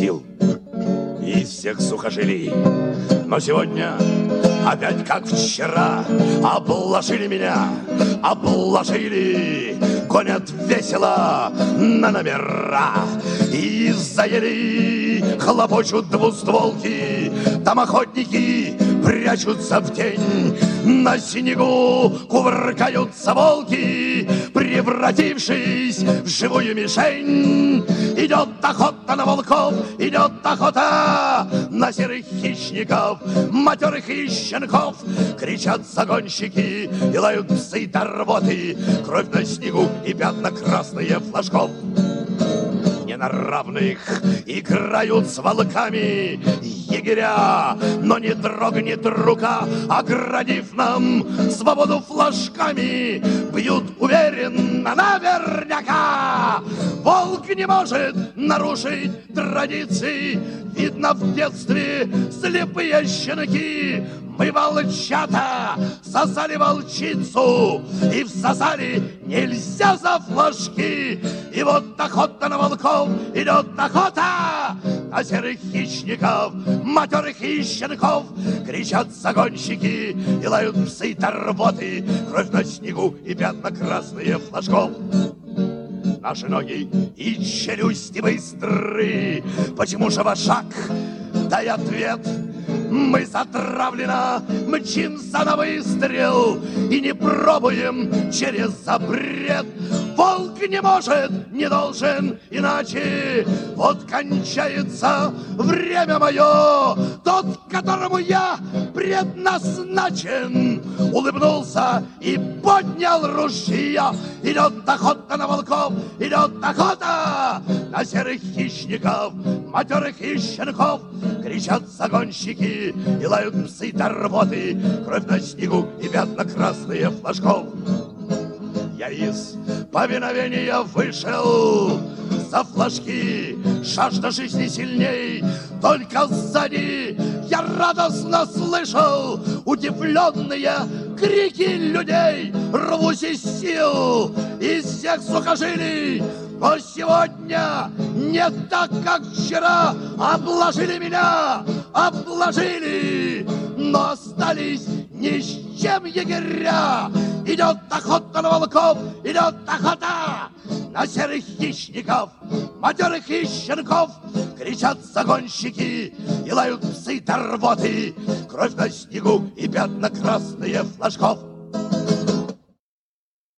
сил и из всех сухожилий. Но сегодня опять как вчера обложили меня, обложили, гонят весело на номера. И заели, хлопочут двустволки, там охотники прячутся в тень. На снегу кувыркаются волки, превратившись в живую мишень. Идет охота на волков, идет охота на серых хищников, матерых и щенков. Кричат загонщики и лают псы до рвоты, кровь на снегу и пятна красные флажков. Не на равных играют с волками егеря, но не дрогнет рука, оградив нам свободу флажками. Бьют уверенно, наверняка. Волк не может нарушить традиции. Видно, в детстве слепые щенки. Мы, волчата, сосали волчицу и всосали нельзя за флажки. И вот охота на волков, идет охота на серых хищников, матерых и щенков. Кричат загонщики и лают псы до рвоты, кровь на снегу и пятна красные флажков. Наши ноги и челюсти быстры. Почему же вожак? Дай ответ. Мы затравленно мчимся на выстрел и не пробуем через запрет. Волк не может, не должен иначе. Вот кончается время мое. Тот, которому я предназначен, улыбнулся и поднял ружье. Идет охота на волков, идет охота на серых хищников, матерых и щенков. Кричат загонщики и лают псы до рвоты, кровь на снегу и пятна красные флажков. Я из повиновения вышел за флажки, жажда жизни сильней. Только сзади я радостно слышал удивленные крики людей. Рвусь из сил, из всех сухожилий, но сегодня не так, как вчера. Обложили меня, обложили, но остались ни с чем егеря. Идет охота на волков, идет охота на серых хищников, матерых и щенков. Кричат загонщики и лают псы до рвоты, кровь на снегу и пятна красные флажков.